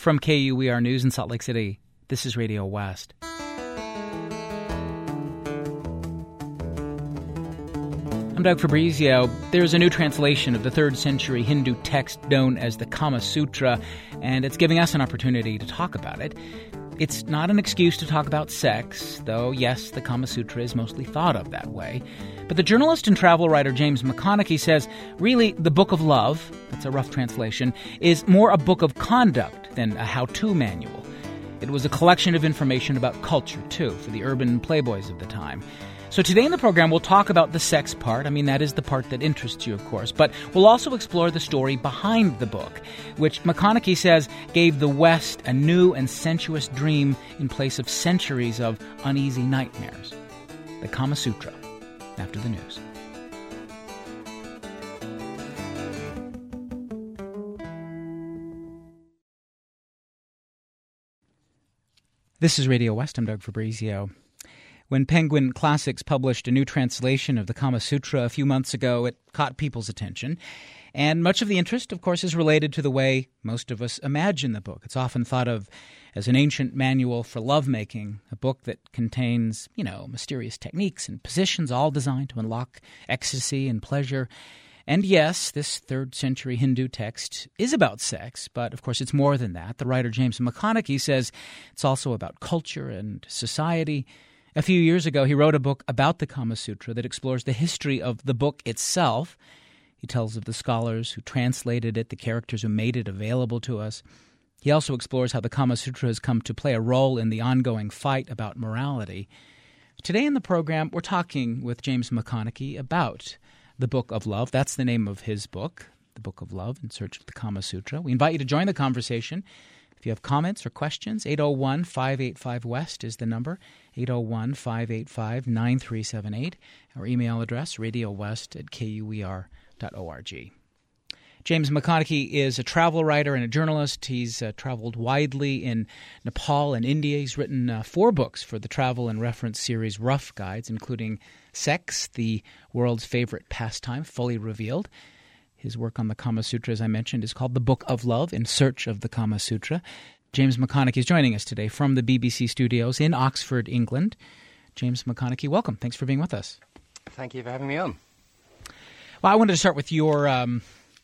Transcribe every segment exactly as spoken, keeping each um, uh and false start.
From K U E R News in Salt Lake City, this is Radio West. I'm Doug Fabrizio. There's a new translation of the third century Hindu text known as the Kama Sutra, and it's giving us an opportunity to talk about it. It's not an excuse to talk about sex, though, yes, the Kama Sutra is mostly thought of that way. But the journalist and travel writer James McConnachie says, really, the Book of Love, that's a rough translation, is more a book of conduct than a how-to manual. It was a collection of information about culture, too, for the urban playboys of the time. So today in the program, we'll talk about the sex part. I mean, that is the part that interests you, of course. But we'll also explore the story behind the book, which McConnachie says gave the West a new and sensuous dream in place of centuries of uneasy nightmares. The Kama Sutra, after the news. This is Radio West. I'm Doug Fabrizio. When Penguin Classics published a new translation of the Kama Sutra a few months ago, it caught people's attention. And much of the interest, of course, is related to the way most of us imagine the book. It's often thought of as an ancient manual for lovemaking, a book that contains, you know, mysterious techniques and positions all designed to unlock ecstasy and pleasure. And yes, this third century Hindu text is about sex, but of course it's more than that. The writer James McConnachie says it's also about culture and society. A few years ago, he wrote a book about the Kama Sutra that explores the history of the book itself. He tells of the scholars who translated it, the characters who made it available to us. He also explores how the Kama Sutra has come to play a role in the ongoing fight about morality. Today in the program, we're talking with James McConnachie about the Book of Love. That's the name of his book, The Book of Love, in Search of the Kama Sutra. We invite you to join the conversation. If you have comments or questions, eight oh one, five eight five, West is the number, eight oh one, five eight five, nine three seven eight. Our email address, radiowest at k u e r dot org. James McConnachie is a travel writer and a journalist. He's uh, traveled widely in Nepal and India. He's written uh, four books for the travel and reference series Rough Guides, including Sex, the World's Favorite Pastime, Fully Revealed. His work on the Kama Sutra, as I mentioned, is called The Book of Love, In Search of the Kama Sutra. James McConnachie is joining us today from the B B C studios in Oxford, England. James McConnachie, welcome. Thanks for being with us. Thank you for having me on. Well, I wanted to start with your um,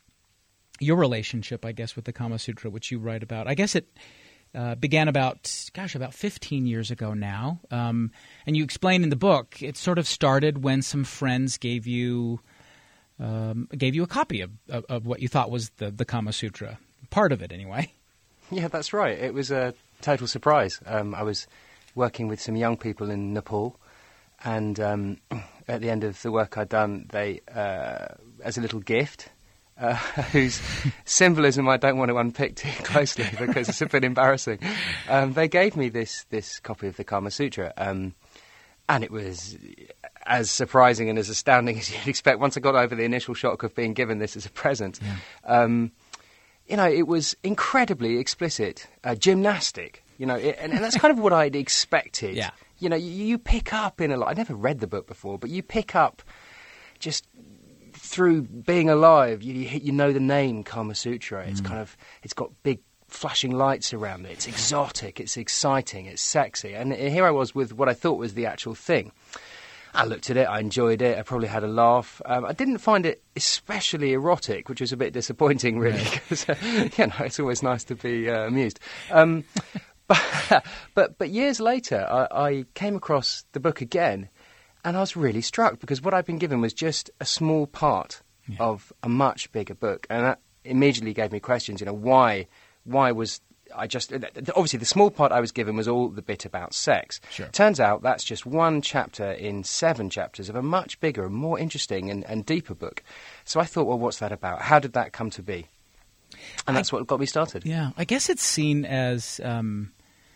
your relationship, I guess, with the Kama Sutra, which you write about. I guess it uh, began about, gosh, about fifteen years ago now. Um, and you explain in the book, it sort of started when some friends gave you um, gave you a copy of, of, of what you thought was the, the Kama Sutra, part of it anyway. Yeah, that's right. It was a total surprise. Um, I was working with some young people in Nepal, and um, at the end of the work I'd done, they, uh, as a little gift, uh, whose symbolism I don't want to unpick too closely because it's a bit embarrassing, um, they gave me this, this copy of the Kama Sutra, um, and it was as surprising and as astounding as you'd expect once I got over the initial shock of being given this as a present. Yeah. Um, you know, it was incredibly explicit, uh, gymnastic, you know, it, and, and that's kind of what I'd expected. Yeah. You know, you, you pick up in a lot. I never read the book before, but you pick up just through being alive. You you know the name Kama Sutra. It's mm. kind of it's got big flashing lights around it. It's exotic. It's exciting. It's sexy. And here I was with what I thought was the actual thing. I looked at it. I enjoyed it. I probably had a laugh. Um, I didn't find it especially erotic, which was a bit disappointing, really, because uh, you know it's always nice to be uh, amused. Um, But, but but years later, I, I came across the book again, and I was really struck because what I'd been given was just a small part yeah. of a much bigger book, and that immediately gave me questions. You know, why why was I just obviously the small part I was given was all the bit about sex. Sure. Turns out that's just one chapter in seven chapters of a much bigger, and more interesting, and, and deeper book. So I thought, well, what's that about? How did that come to be? And that's I, what got me started. Yeah, I guess it's seen as. Um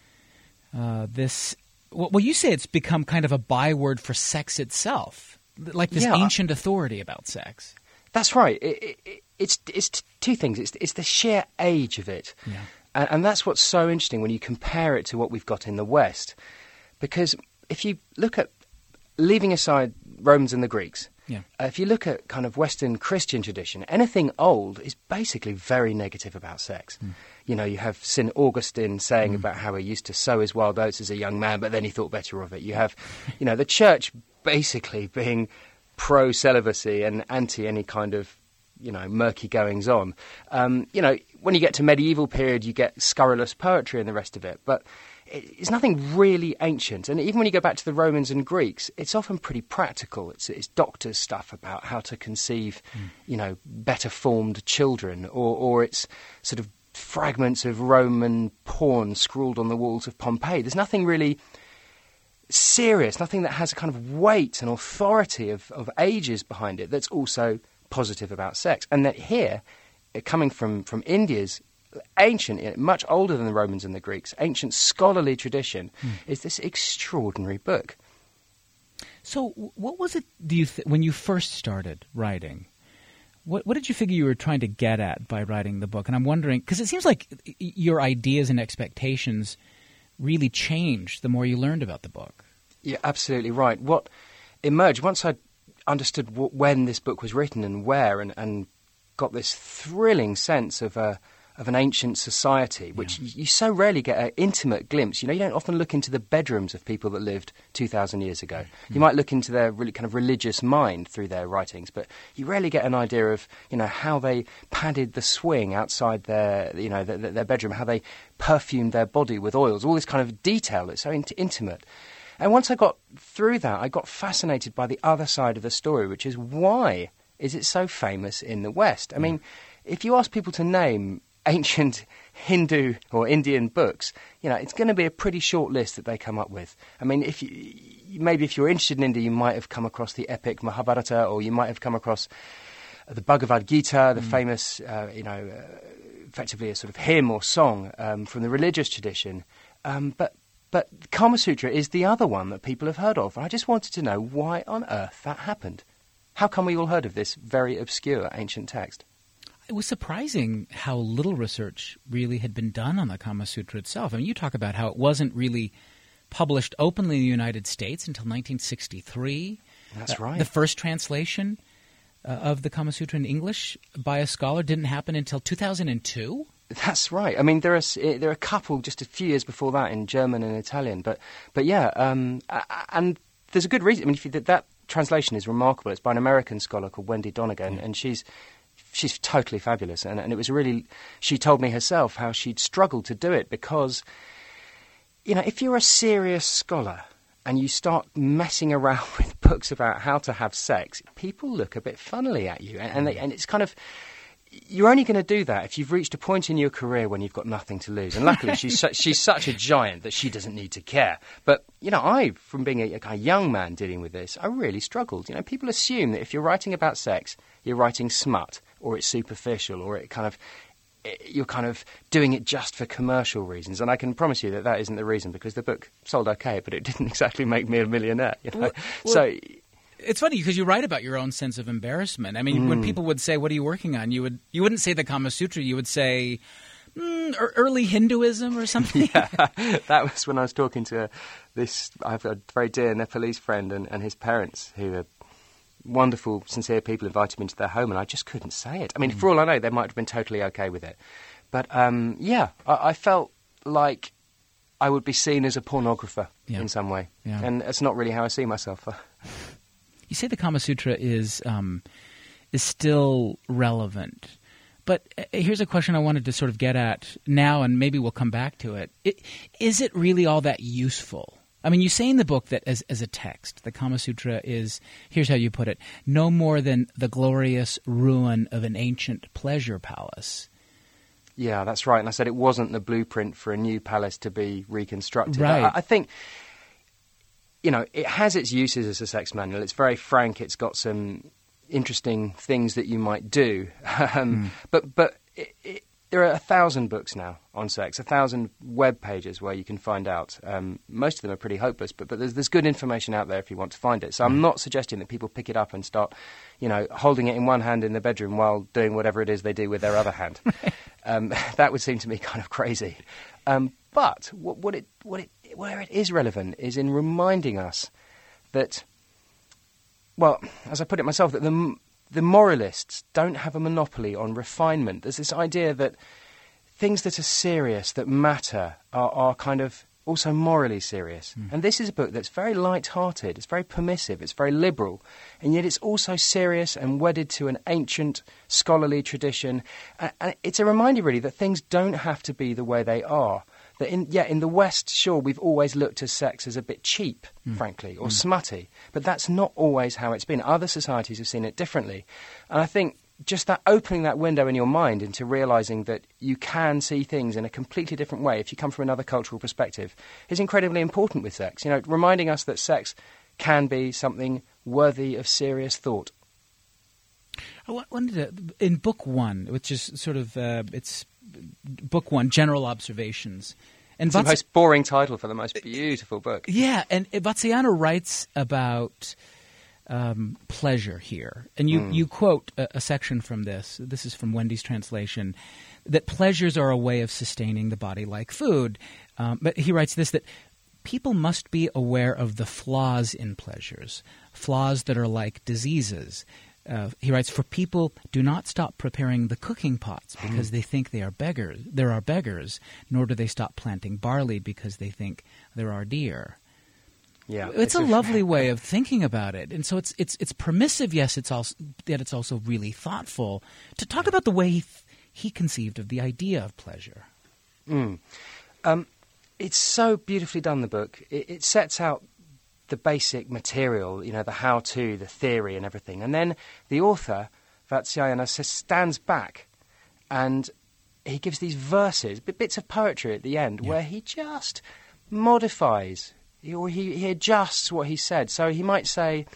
Uh, this, well, you say it's become kind of a byword for sex itself, like this yeah. ancient authority about sex. That's right. It, it, it's it's two things. It's it's the sheer age of it, yeah. and, and that's what's so interesting when you compare it to what we've got in the West. Because if you look at, leaving aside Romans and the Greeks, yeah. uh, if you look at kind of Western Christian tradition, anything old is basically very negative about sex. Mm. You know, you have Saint Augustine saying mm. about how he used to sow his wild oats as a young man, but then he thought better of it. You have, you know, the church basically being pro-celibacy and anti any kind of, you know, murky goings-on. Um, you know, when you get to medieval period, you get scurrilous poetry and the rest of it. But it's nothing really ancient. And even when you go back to the Romans and Greeks, it's often pretty practical. It's, it's doctors' stuff about how to conceive, mm. you know, better-formed children, or, or it's sort of fragments of Roman porn scrawled on the walls of Pompeii. There's nothing really serious, nothing that has a kind of weight and authority of, of ages behind it that's also positive about sex. And that here, coming from, from India's ancient, much older than the Romans and the Greeks, ancient scholarly tradition, mm. is this extraordinary book. So what was it, do you th- when you first started writing? What, what did you figure you were trying to get at by writing the book? And I'm wondering, because it seems like your ideas and expectations really changed the more you learned about the book. You're absolutely right. What emerged, once I understood w- when this book was written and where, and, and got this thrilling sense of a of an ancient society, which yeah. you, you so rarely get an intimate glimpse. You know, you don't often look into the bedrooms of people that lived two thousand years ago. Mm-hmm. You might look into their really kind of religious mind through their writings, but you rarely get an idea of, you know, how they padded the swing outside their, you know, their, their bedroom, how they perfumed their body with oils, all this kind of detail that's so int- intimate. And once I got through that, I got fascinated by the other side of the story, which is why is it so famous in the West? I mean, if you ask people to name ancient Hindu or Indian books, you know, it's going to be a pretty short list that they come up with. I mean, if you, maybe if you're interested in India, you might have come across the epic Mahabharata, or you might have come across the Bhagavad Gita, the mm. famous, uh, you know, uh, effectively a sort of hymn or song um, from the religious tradition. Um, but but Kama Sutra is the other one that people have heard of. And I just wanted to know why on earth that happened. How come we all heard of this very obscure ancient text? It was surprising how little research really had been done on the Kama Sutra itself. I mean, you talk about how it wasn't really published openly in the United States until nineteen sixty-three. That's right. Uh, the first translation uh, of the Kama Sutra in English by a scholar didn't happen until two thousand two. That's right. I mean, there are there are a couple just a few years before that in German and Italian, but but yeah, um, and there's a good reason. I mean, if you, that, that translation is remarkable. It's by an American scholar called Wendy Donegan, and she's. She's totally fabulous, and, and it was really... She told me herself how she'd struggled to do it because, you know, if you're a serious scholar and you start messing around with books about how to have sex, people look a bit funnily at you, and, and, they, and it's kind of... You're only going to do that if you've reached a point in your career when you've got nothing to lose. And luckily, she's su- she's such a giant that she doesn't need to care. But, you know, I, from being a, a young man dealing with this, I really struggled. You know, people assume that if you're writing about sex, you're writing smut, or it's superficial, or it kind of... you're kind of doing it just for commercial reasons. And I can promise you that that isn't the reason, because the book sold okay, but it didn't exactly make me a millionaire. You know? Well, well, so... It's funny because you write about your own sense of embarrassment. I mean, mm. when people would say, "What are you working on?" you would you wouldn't say the Kama Sutra. You would say mm, early Hinduism or something. Yeah, that was when I was talking to this. I have a very dear Nepalese friend and, and his parents, who are wonderful, sincere people, invited me into their home, and I just couldn't say it. I mean, mm. for all I know, they might have been totally okay with it. But um, yeah, I, I felt like I would be seen as a pornographer yeah. in some way, yeah. and that's not really how I see myself. You say the Kama Sutra is um, is still relevant, but here's a question I wanted to sort of get at now, and maybe we'll come back to it. it is it really all that useful? I mean, you say in the book that as, as a text, the Kama Sutra is, here's how you put it, no more than the glorious ruin of an ancient pleasure palace. Yeah, that's right. And I said it wasn't the blueprint for a new palace to be reconstructed. Right. I, I think... You know, it has its uses as a sex manual. It's very frank. It's got some interesting things that you might do. um, mm. But but it, it, there are a thousand books now on sex, a thousand web pages where you can find out. Um, most of them are pretty hopeless, but, but there's, there's good information out there if you want to find it. So mm. I'm not suggesting that people pick it up and start, you know, holding it in one hand in the bedroom while doing whatever it is they do with their other hand. um, that would seem to me kind of crazy. Um, but what, what it what it where it is relevant is in reminding us that, well, as I put it myself, that the the moralists don't have a monopoly on refinement. There's this idea that things that are serious, that matter, are, are kind of also morally serious. Mm. And this is a book that's very light-hearted, it's very permissive, it's very liberal, and yet it's also serious and wedded to an ancient scholarly tradition. And, and it's a reminder, really, that things don't have to be the way they are. That in, yeah, in the West, sure, we've always looked at sex as a bit cheap, mm. frankly, or mm. smutty, but that's not always how it's been. Other societies have seen it differently. And I think just that opening that window in your mind into realising that you can see things in a completely different way if you come from another cultural perspective is incredibly important with sex. You know, reminding us that sex can be something worthy of serious thought. I wanted to, in book one, which is sort of, uh, it's book one, General Observations. And it's Vaz- the most boring title for the most beautiful book. Yeah, and Vazziano writes about Um, pleasure here. And you, mm. you quote a, a section from this, this is from Wendy's translation, that pleasures are a way of sustaining the body like food. Um, but he writes this, that people must be aware of the flaws in pleasures, flaws that are like diseases. Uh, he writes, for people do not stop preparing the cooking pots because they think they are beggars. There are beggars, nor do they stop planting barley because they think there are deer. Yeah, it's, it's a, a lovely way of thinking about it, and so it's it's it's permissive. Yes, it's also yet it's also really thoughtful to talk about the way he, th- he conceived of the idea of pleasure. Mm. Um, it's so beautifully done. The book it, it sets out the basic material, you know, the how-to, the theory, and everything, and then the author Vazziano stands back and he gives these verses, bits of poetry at the end, yeah. where he just modifies. Or he, he adjusts what he said. So he might say,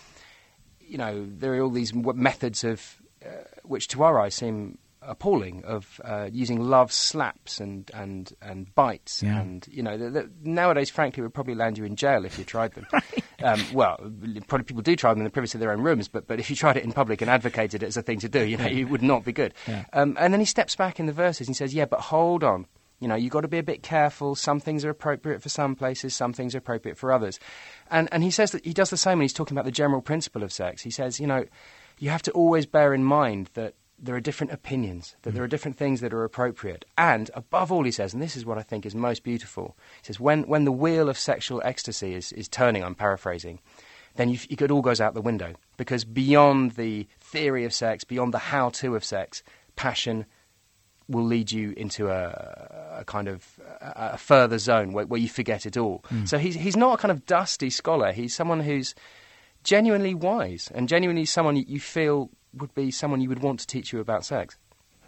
you know, there are all these methods of, uh, which to our eyes seem appalling, of uh, using love slaps and, and, and bites. Yeah. And, you know, the, the, nowadays, frankly, would probably land you in jail if you tried them. Right. Um, well, probably people do try them in the privacy of their own rooms, but, but if you tried it in public and advocated it as a thing to do, you know, yeah. it would not be good. Yeah. Um, and then he steps back in the verses and he says, yeah, but hold on. You know, you've got to be a bit careful. Some things are appropriate for some places, some things are appropriate for others. And and he says that he does the same when he's talking about the general principle of sex. He says, you know, you have to always bear in mind that there are different opinions, that mm. there are different things that are appropriate. And above all, he says, and this is what I think is most beautiful, he says, when, when the wheel of sexual ecstasy is, is turning, I'm paraphrasing, then you, it all goes out the window. Because beyond the theory of sex, beyond the how-to of sex, passion will lead you into a, a kind of a, a further zone where, where you forget it all. Mm. So he's he's not a kind of dusty scholar. He's someone who's genuinely wise and genuinely someone you, you feel would be someone you would want to teach you about sex.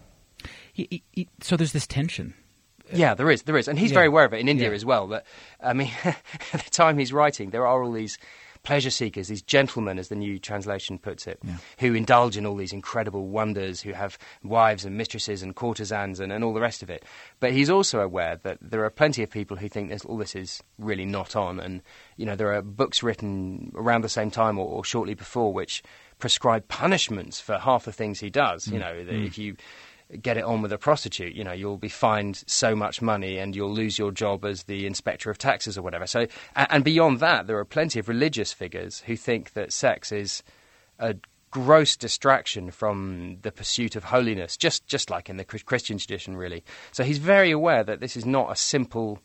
He, he, he, so there's this tension. Yeah, there is, there is. And he's yeah. very aware of it in India yeah. as well. But, I mean, at the time he's writing, there are all these pleasure seekers, these gentlemen, as the new translation puts it, yeah. who indulge in all these incredible wonders, who have wives and mistresses and courtesans and, and all the rest of it. But he's also aware that there are plenty of people who think this, all this is really not on. And, you know, there are books written around the same time or, or shortly before which prescribe punishments for half the things he does. Mm. You know, that mm. if you get it on with a prostitute, you know, you'll be fined so much money and you'll lose your job as the inspector of taxes or whatever. So, and beyond that, there are plenty of religious figures who think that sex is a gross distraction from the pursuit of holiness, just, just like in the Christian tradition, really. So he's very aware that this is not a simple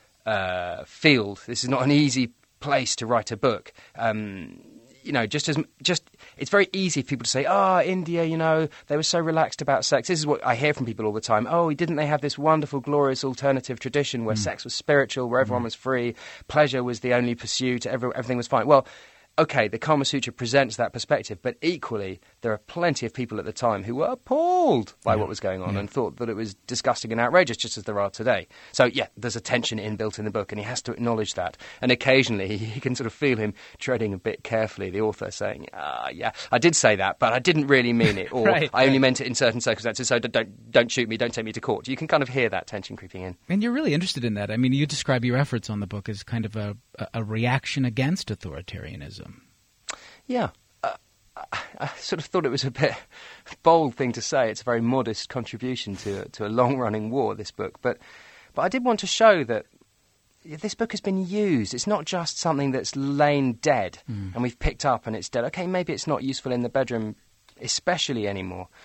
uh, field. This is not an easy place to write a book. Um, you know, just as just it's very easy for people to say, "Ah, oh, India, you know, they were so relaxed about sex." This is what I hear from people all the time. Oh, didn't they have this wonderful, glorious alternative tradition where mm. sex was spiritual, where everyone mm. was free, pleasure was the only pursuit, every, everything was fine? Well, okay, the Kama Sutra presents that perspective, but equally, there are plenty of people at the time who were appalled by yeah. what was going on yeah. and thought that it was disgusting and outrageous, just as there are today. So, yeah, there's a tension inbuilt in the book, and he has to acknowledge that. And occasionally, he can sort of feel him treading a bit carefully, the author saying, ah, yeah, I did say that, but I didn't really mean it, or right, I only right. meant it in certain circumstances, so don't, don't shoot me, don't take me to court. You can kind of hear that tension creeping in. And you're really interested in that. I mean, you describe your efforts on the book as kind of a, a reaction against authoritarianism. Yeah, uh, I, I sort of thought it was a bit bold thing to say. It's a very modest contribution to to a long-running war, this book. But but I did want to show that this book has been used. It's not just something that's lain dead mm. and we've picked up and it's dead. Okay, maybe it's not useful in the bedroom especially anymore.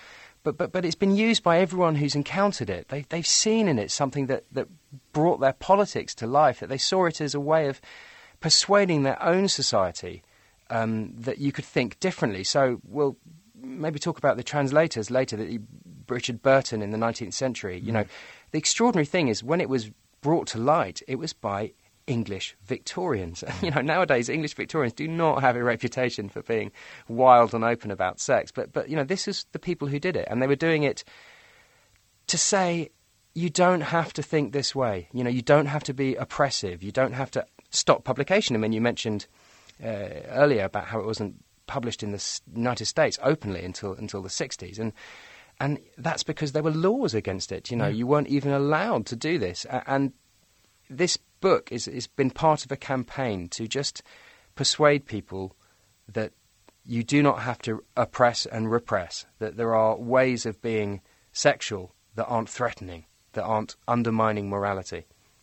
but but but it's been used by everyone who's encountered it. They they've seen in it something that that brought their politics to life. That they saw it as a way of persuading their own society um, that you could think differently. So we'll maybe talk about the translators later. That he, Richard Burton in the nineteenth century. You know, the extraordinary thing is when it was brought to light, it was by English Victorians. You know, nowadays English Victorians do not have a reputation for being wild and open about sex. But, but you know, this is the people who did it. And they were doing it to say, you don't have to think this way. You know, you don't have to be oppressive. You don't have to stop publication. I mean, you mentioned uh, earlier about how it wasn't published in the United States openly until until the sixties. And and that's because there were laws against it. You know, you weren't even allowed to do this. And this book is has been part of a campaign to just persuade people that you do not have to oppress and repress, that there are ways of being sexual that aren't threatening, that aren't undermining morality.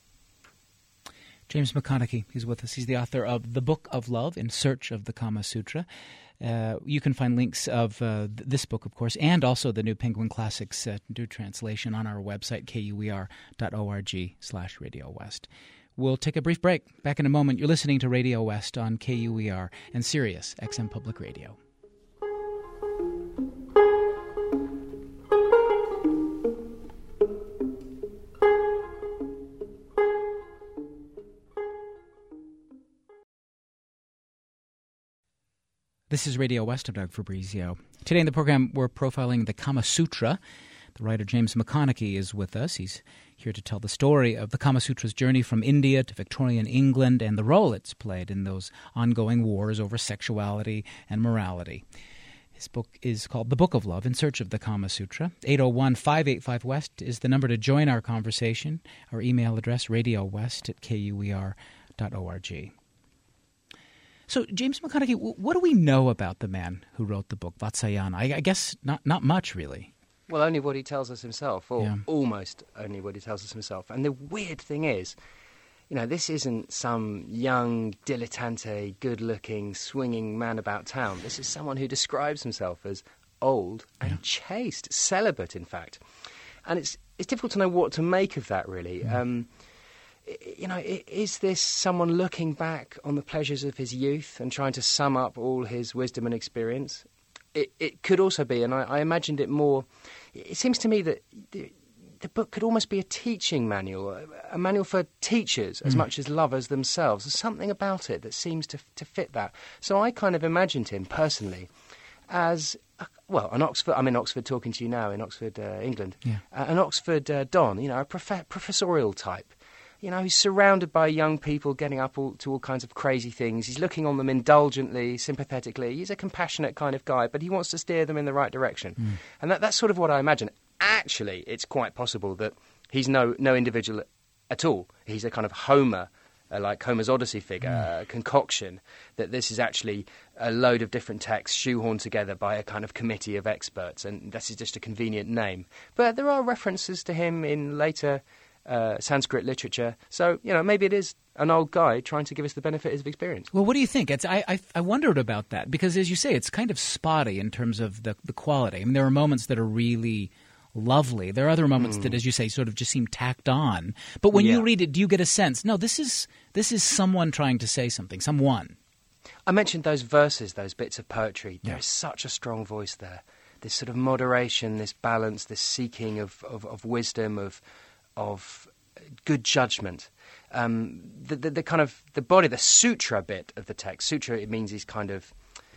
James McConaughey is with us. He's the author of The Book of Love, In Search of the Kama Sutra. Uh, you can find links of uh, th- this book, of course, and also the new Penguin Classics uh, new translation on our website, kuer dot org slash Radio West. We'll take a brief break. Back in a moment. You're listening to Radio West on K U E R and Sirius X M Public Radio. This is Radio West. I'm Doug Fabrizio. Today in the program, we're profiling the Kama Sutra. The writer James McConaughey is with us. He's here to tell the story of the Kama Sutra's journey from India to Victorian England and the role it's played in those ongoing wars over sexuality and morality. His book is called The Book of Love, In Search of the Kama Sutra. eight oh one, five eight five, West is the number to join our conversation. Our email address, radiowest at kuer dot org. So, James McConaughey, what do we know about the man who wrote the book, Vatsyayana? I, I guess not not much, really. Well, only what he tells us himself, or yeah. almost only what he tells us himself. And the weird thing is, you know, this isn't some young, dilettante, good-looking, swinging man about town. This is someone who describes himself as old and yeah. chaste, celibate, in fact. And it's it's difficult to know what to make of that, really. Mm. Um, you know, is this someone looking back on the pleasures of his youth and trying to sum up all his wisdom and experience? It, it could also be, and I, I imagined it more, it seems to me that the, the book could almost be a teaching manual, a, a manual for teachers as mm. much as lovers themselves. There's something about it that seems to, to fit that. So I kind of imagined him, personally, as, a, well, an Oxford, I'm in Oxford talking to you now, in Oxford, uh, England, yeah. uh, an Oxford uh, Don, you know, a prof- professorial type. You know, he's surrounded by young people getting up all, to all kinds of crazy things. He's looking on them indulgently, sympathetically. He's a compassionate kind of guy, but he wants to steer them in the right direction. Mm. And that, that's sort of what I imagine. Actually, it's quite possible that he's no, no individual at all. He's a kind of Homer, uh, like Homer's Odyssey figure, mm. a concoction, that this is actually a load of different texts shoehorned together by a kind of committee of experts, and this is just a convenient name. But there are references to him in later Uh, Sanskrit literature. So, you know, maybe it is an old guy trying to give us the benefit of his experience. Well, what do you think? It's, I, I I wondered about that because, as you say, it's kind of spotty in terms of the, the quality. I mean, there are moments that are really lovely. There are other moments mm. that, as you say, sort of just seem tacked on. But when yeah. you read it, do you get a sense, no, this is this is someone trying to say something, someone. I mentioned those verses, those bits of poetry. Yeah. There is such a strong voice there. This sort of moderation, this balance, this seeking of, of, of wisdom, of of good judgment. Um, the, the, the kind of the body, the sutra bit of the text. Sutra, it means these kind of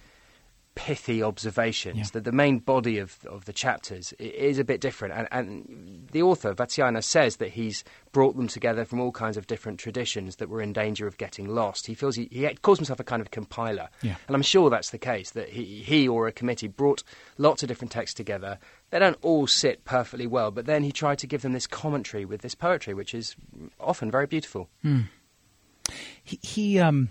pithy observations. Yeah. That the main body of of the chapters is a bit different. And, and the author, Vatsyayana, says that he's brought them together from all kinds of different traditions that were in danger of getting lost. He feels he, he calls himself a kind of compiler. Yeah. And I'm sure that's the case, that he, he or a committee brought lots of different texts together. They don't all sit perfectly well, but then he tried to give them this commentary with this poetry, which is often very beautiful. Mm. He, he um,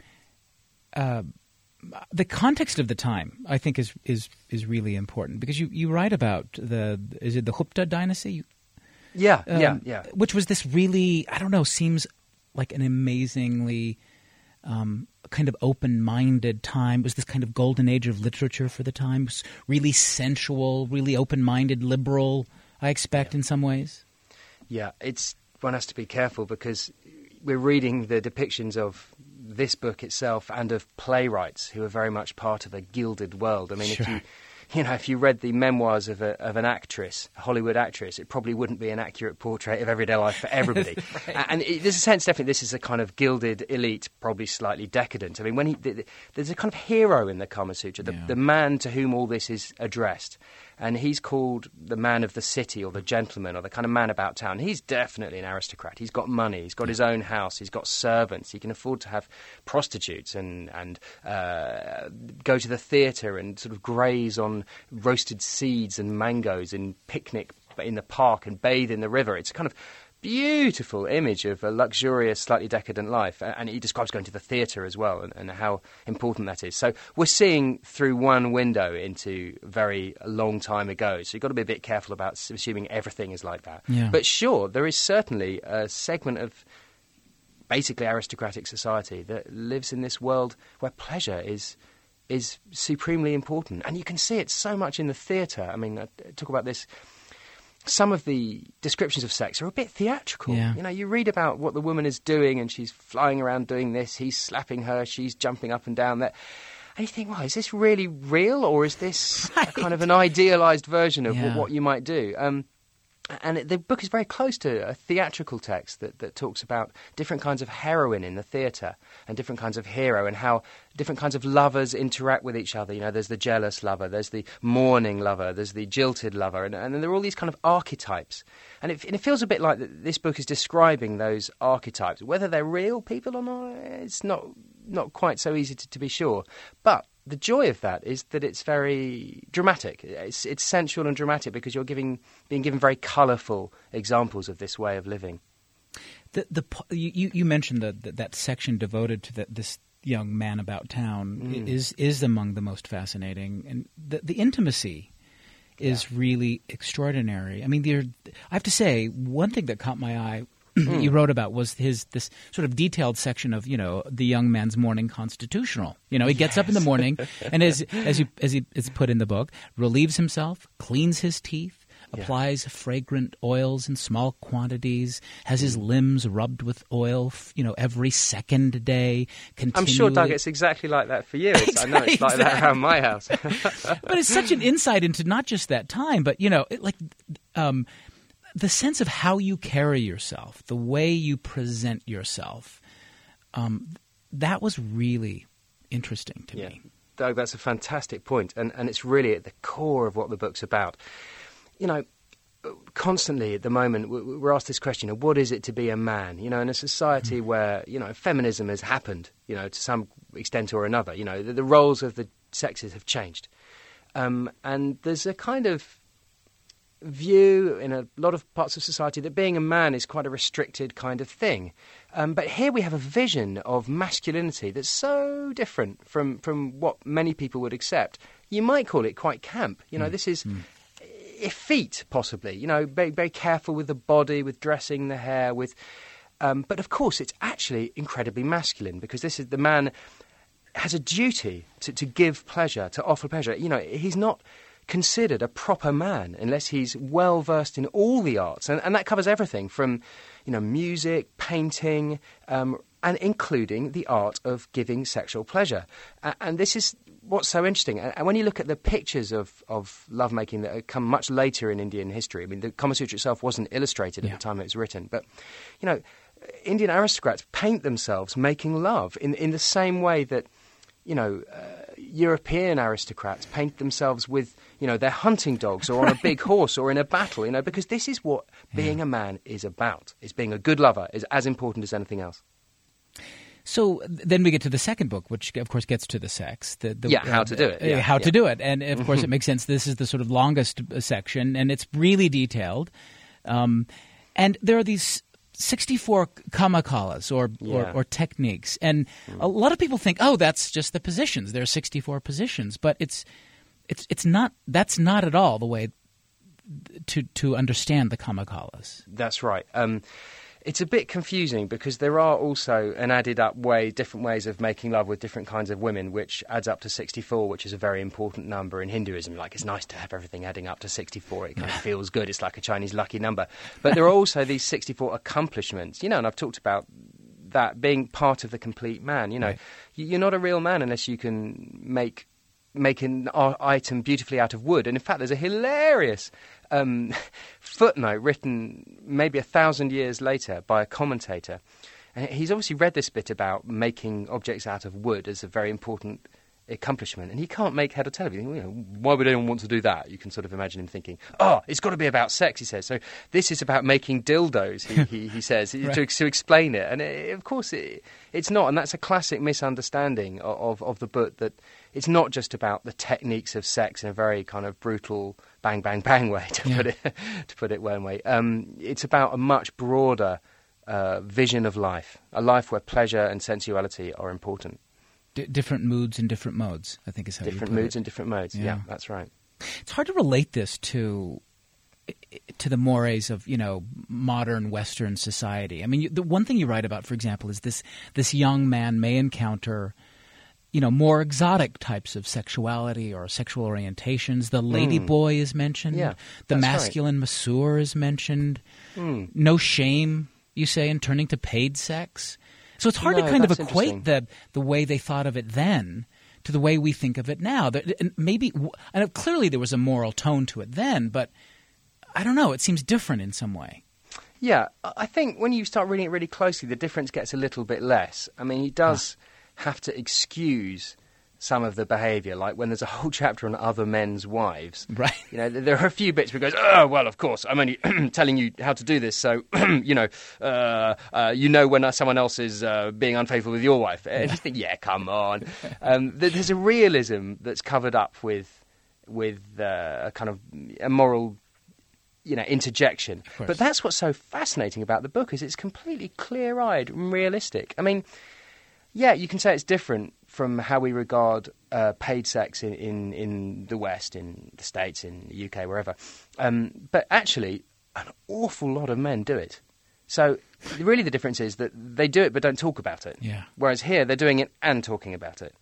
uh, the context of the time, I think, is is is really important because you, you write about the is it the Gupta dynasty? Yeah, um, yeah, yeah. Which was this really, I don't know, seems like an amazingly um, kind of open-minded time. It was this kind of golden age of literature for the time. It was really sensual, really open-minded, liberal, I expect, yeah. in some ways. Yeah, it's one has to be careful because we're reading the depictions of this book itself and of playwrights who are very much part of a gilded world. I mean, sure. if you... You know, if you read the memoirs of a, of an actress, a Hollywood actress, it probably wouldn't be an accurate portrait of everyday life for everybody. right. And it, there's a sense, definitely, this is a kind of gilded elite, probably slightly decadent. I mean, when he, the, the, there's a kind of hero in the Kama Sutra, the, yeah. the man to whom all this is addressed. And he's called the man of the city or the gentleman or the kind of man about town. He's definitely an aristocrat. He's got money. He's got yeah. his own house. He's got servants. He can afford to have prostitutes and, and uh, go to the theatre and sort of graze on roasted seeds and mangoes and picnic in the park and bathe in the river. It's kind of beautiful image of a luxurious, slightly decadent life. And he describes going to the theatre as well and, and how important that is. So we're seeing through one window into a very long time ago. So you've got to be a bit careful about assuming everything is like that. Yeah. But sure, there is certainly a segment of basically aristocratic society that lives in this world where pleasure is is supremely important. And you can see it so much in the theatre. I mean, I talk about this. Some of the descriptions of sex are a bit theatrical. Yeah. You know, you read about what the woman is doing and she's flying around doing this, he's slapping her, she's jumping up and down there. And you think, well, is this really real or is this right. a kind of an idealised version of yeah. what, what you might do? Um, and it, the book is very close to a theatrical text that, that talks about different kinds of heroine in the theatre and different kinds of hero and how different kinds of lovers interact with each other. You know, there's the jealous lover, there's the mourning lover, there's the jilted lover, and, and there are all these kind of archetypes. And it, and it feels a bit like that this book is describing those archetypes. Whether they're real people or not, it's not not quite so easy to, to be sure. But the joy of that is that it's very dramatic. It's, it's sensual and dramatic because you're giving, being given very colourful examples of this way of living. The the you, you mentioned the, the, that section devoted to the, this young man about town mm. is is among the most fascinating, and the the intimacy is yeah. really extraordinary. I mean, I have to say, one thing that caught my eye mm. you wrote about was his this sort of detailed section of, you know, the young man's morning constitutional. You know, he gets yes. up in the morning and as as you as he is put in the book, relieves himself, cleans his teeth, applies yeah. fragrant oils in small quantities, has his limbs rubbed with oil, you know, every second day. I'm sure, Doug, it's exactly like that for you. It's, exactly, I know it's like exactly. that around my house. But it's such an insight into not just that time, but, you know, it, like um, the sense of how you carry yourself, the way you present yourself. Um, that was really interesting to yeah. me. Doug, that's a fantastic point, and, and it's really at the core of what the book's about. You know, constantly at the moment we're asked this question of what is it to be a man? You know, in a society where, you know, feminism has happened, you know, to some extent or another. You know, the, the roles of the sexes have changed. Um, and there's a kind of view in a lot of parts of society that being a man is quite a restricted kind of thing. Um, but here we have a vision of masculinity that's so different from, from what many people would accept. You might call it quite camp. You know, mm. this is... Mm. effete, possibly, you know, very, very careful with the body, with dressing the hair, with, um, but of course it's actually incredibly masculine because this is the man has a duty to, to give pleasure, to offer pleasure. You know, he's not considered a proper man unless he's well versed in all the arts, and, and that covers everything from, you know, music, painting, um, and including the art of giving sexual pleasure. Uh, and this is what's so interesting. And, and when you look at the pictures of, of lovemaking that come much later in Indian history, I mean, the Kama Sutra itself wasn't illustrated at yeah. the time it was written, but, you know, Indian aristocrats paint themselves making love in, in the same way that, you know, uh, European aristocrats paint themselves with, you know, their hunting dogs or on a big horse or in a battle, you know, because this is what being yeah. a man is about. Is being a good lover is as important as anything else. So then we get to the second book, which of course gets to the sex. The, the, yeah, how uh, to do it. Yeah, uh, how yeah. to do it. And of course it makes sense. This is the sort of longest section, and it's really detailed. Um, and there are these sixty-four kamakalas or, yeah. or, or techniques. And mm. a lot of people think, oh, that's just the positions. There are sixty-four positions. But it's it's it's not. That's not at all the way to, to understand the kamakalas. That's right. Um It's a bit confusing because there are also an added up way, different ways of making love with different kinds of women, which adds up to sixty-four, which is a very important number in Hinduism. Like, it's nice to have everything adding up to sixty-four. It kind of feels good. It's like a Chinese lucky number. But there are also these sixty-four accomplishments, you know, and I've talked about that being part of the complete man. You know, Right. you're not a real man unless you can make make an item beautifully out of wood. And in fact, there's a hilarious um, footnote written maybe a thousand years later by a commentator. And he's obviously read this bit about making objects out of wood as a very important accomplishment, and he can't make head or tail of it. You know, why would anyone want to do that? You can sort of imagine him thinking, oh, it's got to be about sex, he says. So this is about making dildos, he, he, he says, right. to, to explain it. And it, of course it, it's not, and that's a classic misunderstanding of, of, of the book, that it's not just about the techniques of sex in a very kind of brutal bang, bang, bang way, to, yeah. put, it, to put it one way. Um, it's about a much broader uh, vision of life, a life where pleasure and sensuality are important. D- different moods and different modes, I think is how different you put moods it. and different modes. Yeah. yeah, that's right. It's hard to relate this to to the mores of, you know, modern Western society. I mean, you, the one thing you write about, for example, is this this young man may encounter, you know, more exotic types of sexuality or sexual orientations. The lady mm. boy is mentioned. Yeah, the that's masculine right. masseur is mentioned. Mm. No shame, you say, in turning to paid sex. So it's hard no, to kind of that's equate the the way they thought of it then to the way we think of it now. And maybe, and clearly there was a moral tone to it then, but I don't know. It seems different in some way. Yeah, I think when you start reading it really closely, the difference gets a little bit less. I mean, he does huh. have to excuse some of the behaviour, like when there's a whole chapter on other men's wives. Right. You know, there are a few bits where he goes, oh, well, of course, I'm only telling you how to do this, so, you know, uh, uh, you know when someone else is uh, being unfaithful with your wife. And you think, yeah, come on. Um, there's a realism that's covered up with, with uh, a kind of a moral, you know, interjection. But that's what's so fascinating about the book, is it's completely clear-eyed and realistic. I mean, yeah, you can say it's different from how we regard uh, paid sex in, in, in the West, in the States, in the U K, wherever. Um, but actually, an awful lot of men do it. So really the difference is that they do it but don't talk about it. Yeah. Whereas here, they're doing it and talking about it.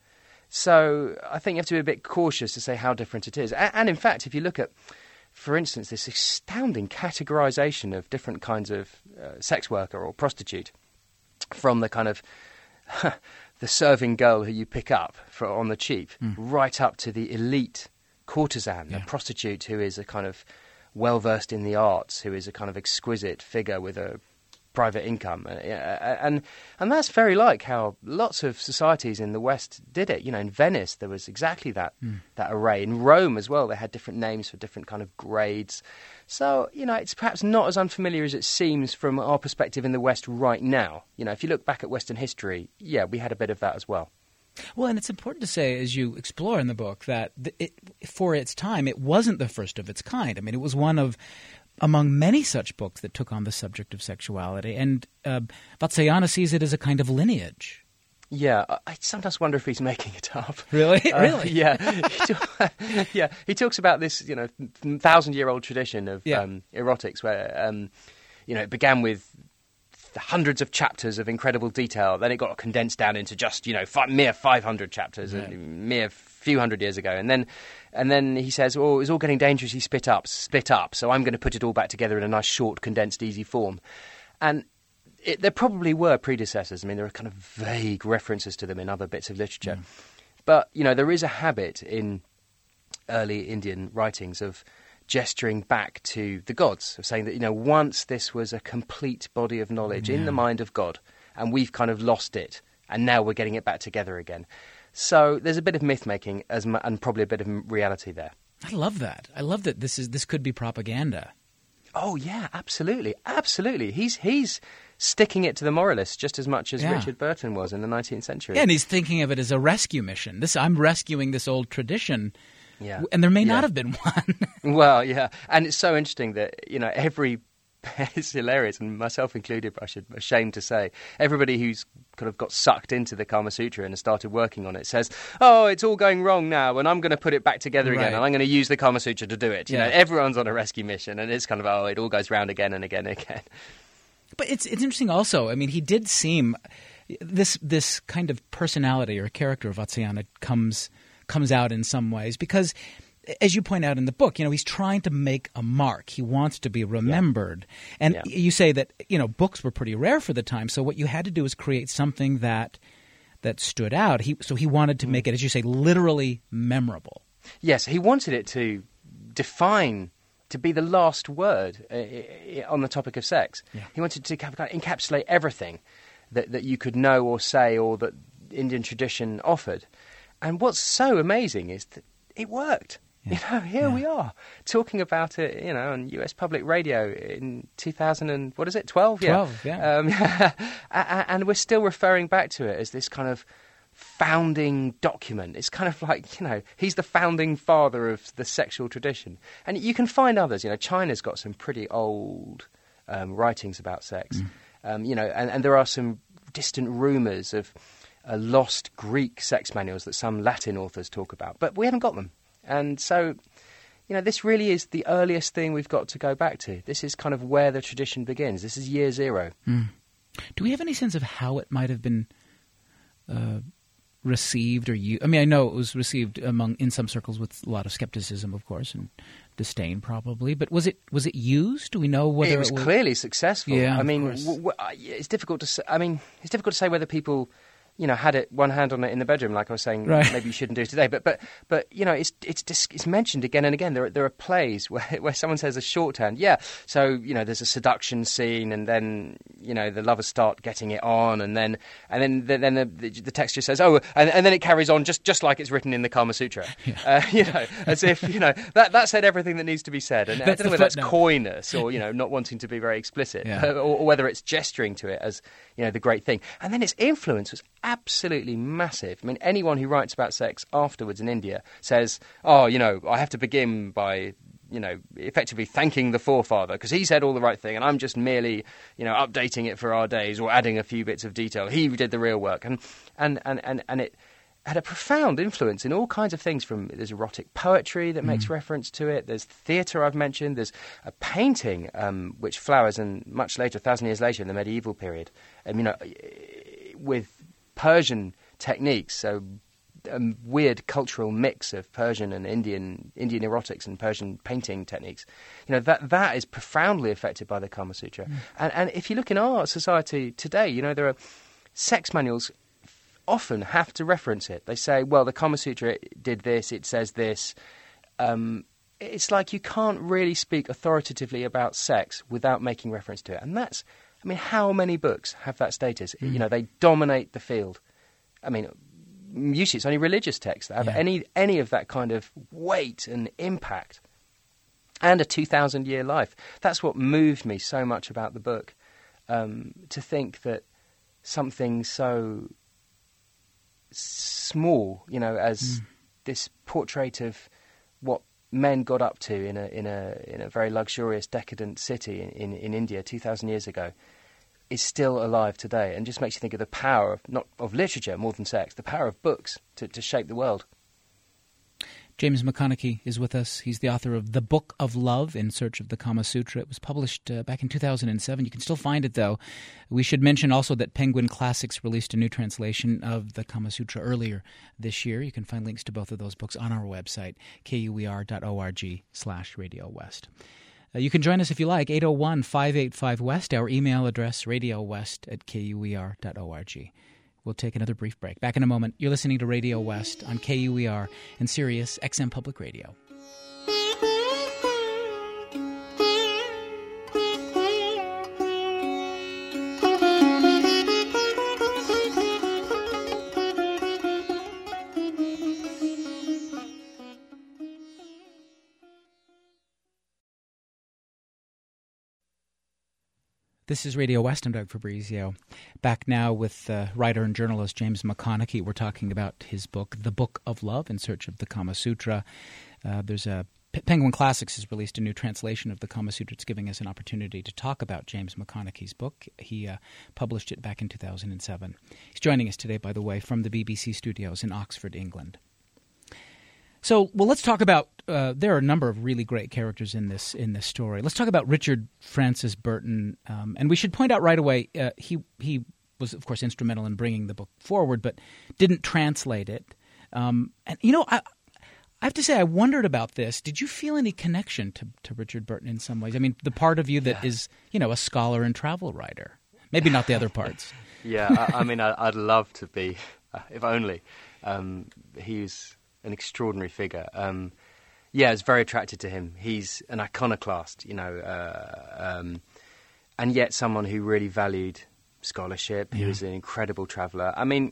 So I think you have to be a bit cautious to say how different it is. And, and in fact, if you look at, for instance, this astounding categorization of different kinds of uh, sex worker or prostitute, from the kind of the serving girl who you pick up for, on the cheap, mm. right up to the elite courtesan, yeah. the prostitute who is a kind of well-versed in the arts, who is a kind of exquisite figure with a private income. And and that's very like how lots of societies in the West did it. You know, in Venice, there was exactly that, mm. that array. In Rome as well, they had different names for different kind of grades. So, you know, it's perhaps not as unfamiliar as it seems from our perspective in the West right now. You know, if you look back at Western history, yeah, we had a bit of that as well. Well, and it's important to say, as you explore in the book, that it, for its time, it wasn't the first of its kind. I mean, it was one of among many such books that took on the subject of sexuality. And uh, Vatsyayana sees it as a kind of lineage. Yeah, I sometimes wonder if he's making it up. Really? Uh, really? Yeah. He talk, yeah. He talks about this, you know, thousand-year-old tradition of yeah. um, erotics where, um, you know, it began with hundreds of chapters of incredible detail. Then it got condensed down into just, you know, five, mere five hundred chapters, yeah. a mere few hundred years ago. And then and then he says, oh, it was all getting dangerously split up, split up, so I'm going to put it all back together in a nice, short, condensed, easy form. And It, there probably were predecessors. I mean, there are kind of vague references to them in other bits of literature. Mm. But, you know, there is a habit in early Indian writings of gesturing back to the gods, of saying that, you know, once this was a complete body of knowledge yeah. in the mind of God, and we've kind of lost it, and now we're getting it back together again. So there's a bit of myth-making as mu- and probably a bit of reality there. I love that. I love that this is this could be propaganda. Oh, yeah, absolutely. Absolutely. He's he's... sticking it to the moralists just as much as yeah. Richard Burton was in the nineteenth century. Yeah, and he's thinking of it as a rescue mission. This, I'm rescuing this old tradition, yeah. and there may yeah. not have been one. Well, yeah, and it's so interesting that, you know, every it's hilarious, and myself included, I should ashamed to say, everybody who's kind of got sucked into the Kama Sutra and has started working on it says, oh, it's all going wrong now, and I'm going to put it back together right. again, and I'm going to use the Kama Sutra to do it. You yeah. know, everyone's on a rescue mission, and it's kind of, oh, it all goes round again and again and again. But it's it's interesting also. I mean, he did seem this this kind of personality or character of Vatsyayana comes comes out in some ways because, as you point out in the book, you know, he's trying to make a mark. He wants to be remembered. Yeah. And yeah. you say that, you know, books were pretty rare for the time, so what you had to do was create something that that stood out. He so he wanted to make it, as you say, literally memorable. Yes, he wanted it to define, to be the last word uh, on the topic of sex. Yeah. He wanted to kind of encapsulate everything that, that you could know or say or that Indian tradition offered. And what's so amazing is that it worked. Yeah. You know, here yeah. we are talking about it, you know, on U S public radio in two thousand and what is it, twelve? twelve, yeah. yeah. Um, and we're still referring back to it as this kind of founding document. It's kind of like, you know, he's the founding father of the sexual tradition. And you can find others. You know, China's got some pretty old um, writings about sex. Mm. Um, you know, and, and there are some distant rumours of uh, lost Greek sex manuals that some Latin authors talk about, but we haven't got them. And so, you know, this really is the earliest thing we've got to go back to. This is kind of where the tradition begins. This is year zero. Mm. Do we have any sense of how it might have been uh, received or used? I mean, I know it was received among in some circles with a lot of skepticism, of course, and disdain probably. But was it was it used? Do we know whether it was, it was clearly successful? Yeah, I mean, w- w- it's difficult to say. I mean, it's difficult to say whether people, you know, had it one hand on it in the bedroom, like I was saying, right. maybe you shouldn't do it today. But but but you know, it's it's dis- it's mentioned again and again. There are, there are plays where where someone says a shorthand, yeah. So you know, there's a seduction scene, and then you know the lovers start getting it on, and then and then the, then the, the, the text just says, oh, and, and then it carries on just, just like it's written in the Kama Sutra. Yeah. Uh, you know, as if you know that that said everything that needs to be said. And that's I don't know whether that's coyness or you know not wanting to be very explicit, yeah. or, or whether it's gesturing to it as you know the great thing. And then its influence was absolutely massive. I mean, anyone who writes about sex afterwards in India says, oh, you know, I have to begin by, you know, effectively thanking the forefather because he said all the right thing and I'm just merely, you know, updating it for our days or adding a few bits of detail. He did the real work. And, and, and, and, and it had a profound influence in all kinds of things. From there's erotic poetry that mm. makes reference to it. There's theatre I've mentioned. There's a painting um, which flowers and much later, a thousand years later in the medieval period, um, you know, with Persian techniques, so a weird cultural mix of Persian and Indian Indian erotics and Persian painting techniques. You know, that that is profoundly affected by the Kama Sutra. Mm. And and if you look in our society today, you know, there are sex manuals often have to reference it. They say, well, the Kama Sutra did this, it says this. Um, it's like you can't really speak authoritatively about sex without making reference to it. And that's, I mean, how many books have that status? Mm. You know, they dominate the field. I mean, usually it's only religious texts that have yeah. any any of that kind of weight and impact. And a two thousand year life. That's what moved me so much about the book, um, to think that something so small, you know, as mm. this portrait of what men got up to in a in a in a very luxurious, decadent city in, in, in India two thousand years ago, is still alive today, and just makes you think of the power of not of literature more than sex, the power of books to, to shape the world. James McConnachie is with us. He's the author of The Book of Love, In Search of the Kama Sutra. It was published uh, back in two thousand seven. You can still find it, though. We should mention also that Penguin Classics released a new translation of the Kama Sutra earlier this year. You can find links to both of those books on our website, kuer.org slash Radio West. Uh, you can join us if you like, eight oh one, five eight five, West, our email address, radiowest at kuer.org. We'll take another brief break. Back in a moment. You're listening to Radio West on K U E R and Sirius X M Public Radio. This is Radio West. I'm Doug Fabrizio. Back now with uh, writer and journalist James McConnachie. We're talking about his book, The Book of Love, In Search of the Kama Sutra. Uh, there's a P- Penguin Classics has released a new translation of the Kama Sutra. It's giving us an opportunity to talk about James McConnachie's book. He uh, published it back in two thousand seven. He's joining us today, by the way, from the B B C studios in Oxford, England. So, well, let's talk about. Uh, there are a number of really great characters in this in this story. Let's talk about Richard Francis Burton, um, and we should point out right away uh, he he was, of course, instrumental in bringing the book forward, but didn't translate it. Um, and you know, I, I have to say, I wondered about this. Did you feel any connection to, to Richard Burton in some ways? I mean, the part of you that yeah. is, you know, a scholar and travel writer. Maybe not the other parts. yeah, I, I mean, I, I'd love to be, uh, if only. Um, he's an extraordinary figure. Um, yeah, I was very attracted to him. He's an iconoclast, you know, uh, um, and yet someone who really valued scholarship. He yeah. was an incredible traveller. I mean,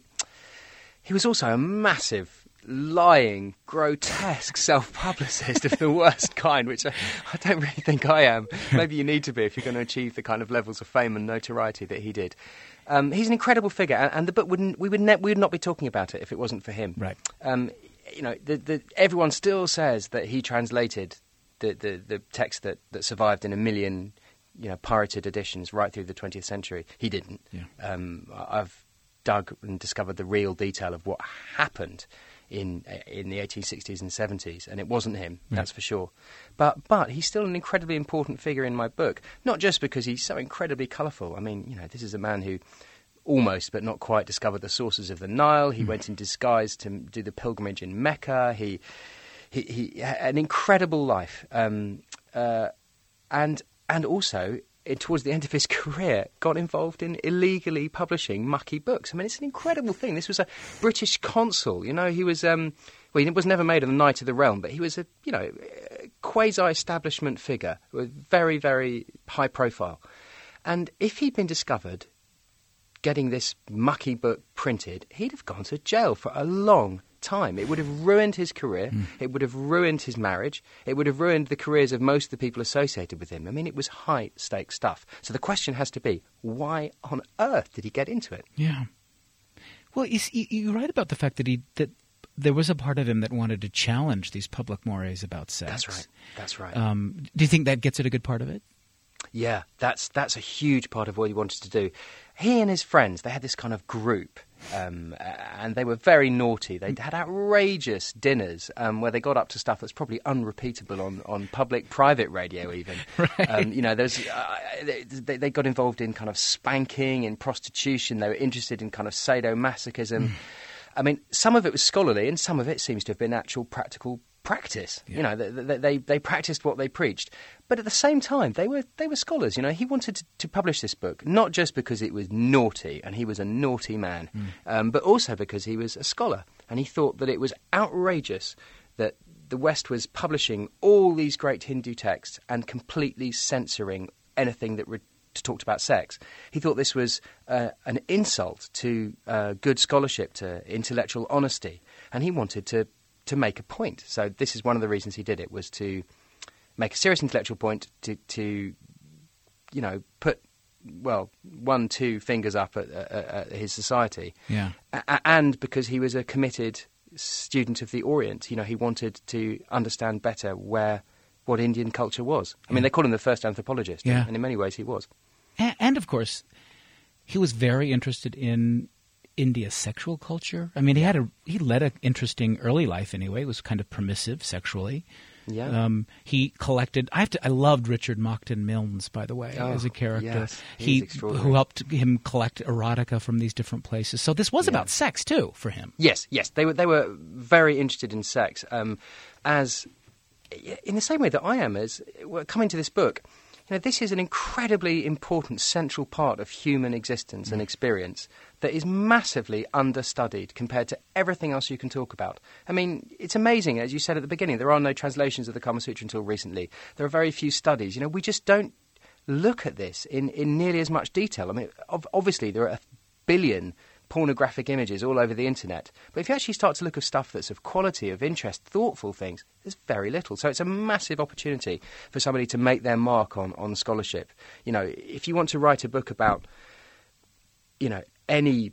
he was also a massive, lying, grotesque self-publicist of the worst kind, which I, I don't really think I am. Maybe you need to be if you're going to achieve the kind of levels of fame and notoriety that he did. Um, he's an incredible figure, and, and the book wouldn't we would ne- we would not be talking about it if it wasn't for him. Right. Um, you know, the, the, everyone still says that he translated the, the, the text that, that survived in a million, you know, pirated editions right through the twentieth century. He didn't. Yeah. Um, I've dug and discovered the real detail of what happened in in the eighteen sixties and seventies, and it wasn't him, right. That's for sure. But but he's still an incredibly important figure in my book, not just because he's so incredibly colourful. I mean, you know, this is a man who almost but not quite discovered the sources of the Nile. He mm. went in disguise to do the pilgrimage in Mecca. He he, he had an incredible life, um, uh, and and also, It, towards the end of his career, got involved in illegally publishing mucky books. I mean, it's an incredible thing. This was a British consul, you know. He was, um, well, he was never made a Knight of the Realm, but he was a, you know, quasi-establishment figure, with very, very high profile. And if he'd been discovered getting this mucky book printed, he'd have gone to jail for a long time. It would have ruined his career. Mm. It would have ruined his marriage. It would have ruined the careers of most of the people associated with him. I mean, it was high-stakes stuff. So the question has to be, why on earth did he get into it? Yeah. Well, you, you write about the fact that he that there was a part of him that wanted to challenge these public mores about sex. That's right. That's right. Um, do you think that gets at a good part of it? Yeah, that's that's a huge part of what he wanted to do. He and his friends, they had this kind of group, um, and they were very naughty. They had outrageous dinners um, where they got up to stuff that's probably unrepeatable on, on public, private radio even. Right. Um, you know, there's, uh, they, they got involved in kind of spanking, in prostitution. They were interested in kind of sadomasochism. Mm. I mean, some of it was scholarly and some of it seems to have been actual practical practice. Yeah. You know, they, they they practiced what they preached, but at the same time, they were they were scholars. You know, he wanted to, to publish this book not just because it was naughty and he was a naughty man, mm. um, but also because he was a scholar and he thought that it was outrageous that the West was publishing all these great Hindu texts and completely censoring anything that re- talked about sex. He thought this was uh, an insult to uh, good scholarship, to intellectual honesty, and he wanted to. to make a point. So this is one of the reasons he did it, was to make a serious intellectual point, to, to you know, put, well, one, two fingers up at, at, at his society. Yeah. A- and because he was a committed student of the Orient, you know, he wanted to understand better where, what Indian culture was. I mean, they call him the first anthropologist, yeah. and in many ways he was. And, and of course, he was very interested in India's sexual culture. I mean, he had a he led an interesting early life anyway. He was kind of permissive sexually. Yeah. Um, he collected. I have to. I loved Richard Monckton Milnes, by the way, oh, as a character. Yes, he who helped him collect erotica from these different places. So this was yeah. about sex too for him. Yes, yes, they were they were very interested in sex, um, as in the same way that I am. As coming to this book, you know, this is an incredibly important central part of human existence mm. and experience that is massively understudied compared to everything else you can talk about. I mean, it's amazing, as you said at the beginning, there are no translations of the Kama Sutra until recently. There are very few studies. You know, we just don't look at this in, in nearly as much detail. I mean, ov- obviously there are a billion pornographic images all over the internet, but if you actually start to look at stuff that's of quality, of interest, thoughtful things, there's very little. So it's a massive opportunity for somebody to make their mark on, on scholarship. You know, if you want to write a book about, you know, any